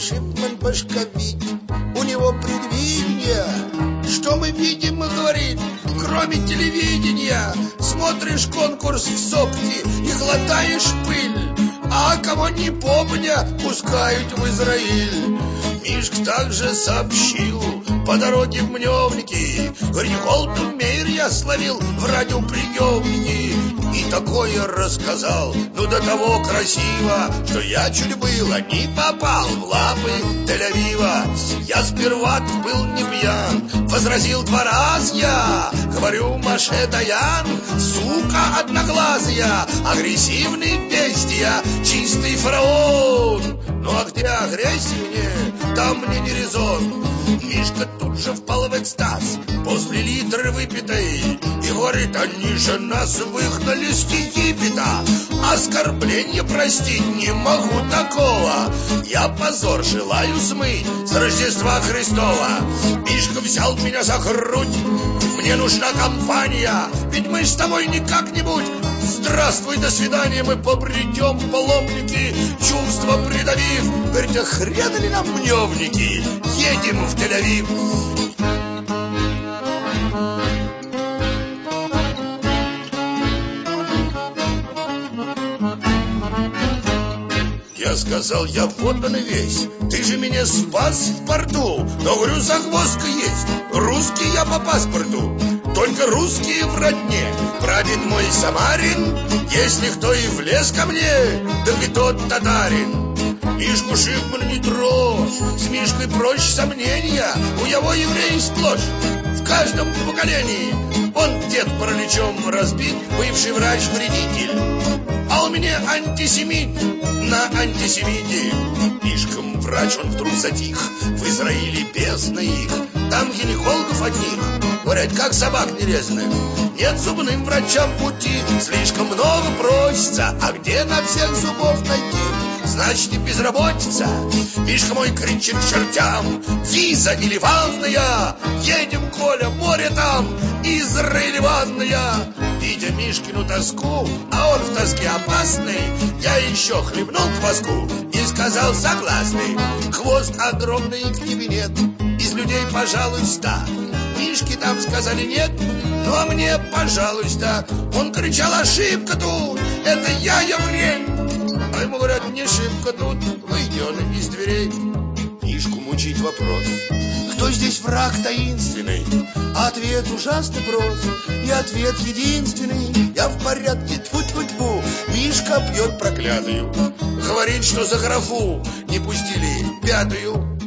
Шипман башковик, у него предвидение. Что мы видим, говорит, кроме телевидения? Смотришь конкурс в Сопте и глотаешь пыль, а кого не помня, пускают в Израиль. Мишка также сообщил по дороге в Мневники, говорит, Голдмейр я словил в радиоприемнике. И такое рассказал, ну до того красиво, что я чуть было не попал в лапы Тель-Авива. Я сперва был не пьян, возразил 2 раза я. Говорю, Маше Даян, сука одноглазая, агрессивный бестия, чистый фараон. Ну а где агрессия мне, там мне не резон. Мишка тут же впал в экстаз после литры выпитой и говорит, они же нас выгнали с Египта. Оскорбление простить не могу такого. Я позор желаю смыть с Рождества Христова. Мишка взял меня за грудь, мне нужна компания, ведь мы с тобой не как-нибудь. Здравствуй, до свидания, мы побредем паломники, чувства придавив. Говорит, а хрен ли нам Мневники, едем в Тель-Авив. Я сказал, я вот он и весь, ты же меня спас в порту. Но, говорю, загвоздка есть, русский я по паспорту, только русские в родне. Прадед мой самарин, если кто и влез ко мне, так и тот татарин. Мишку Шипман не трожь, с Мишкой проще сомнения, у его евреи сплошь, в каждом поколении. Он дед параличом разбит, бывший врач-вредитель, а у меня антисемит на антисемите. Мишкам врач, он вдруг затих, в Израиле бездна их, там гинекологов одних, говорят, как собак нерезанных. Нет зубным врачам пути, слишком много просится, а где на всех зубов найти? Значит, и безработица. Мишка мой кричит чертям, виза или ванная, едем, Коля, море там, Израиль ванная. Видя Мишкину тоску, а он в тоске опасный, я еще хлебнул кваску и сказал согласный. Хвост огромный, книги нет, из людей, пожалуйста. Мишке там сказали нет, ну а мне, пожалуйста. Он кричал, ошибка тут, это я еврей. А ему говорят, не ошибка тут, выйди он из дверей. Мишку мучить вопрос, кто здесь враг таинственный? А ответ ужасно прост, и ответ единственный. Я в порядке, тьфу-тьфу-тьфу. Мишка пьет проклятую, говорит, что за графу не пустили 5-ю.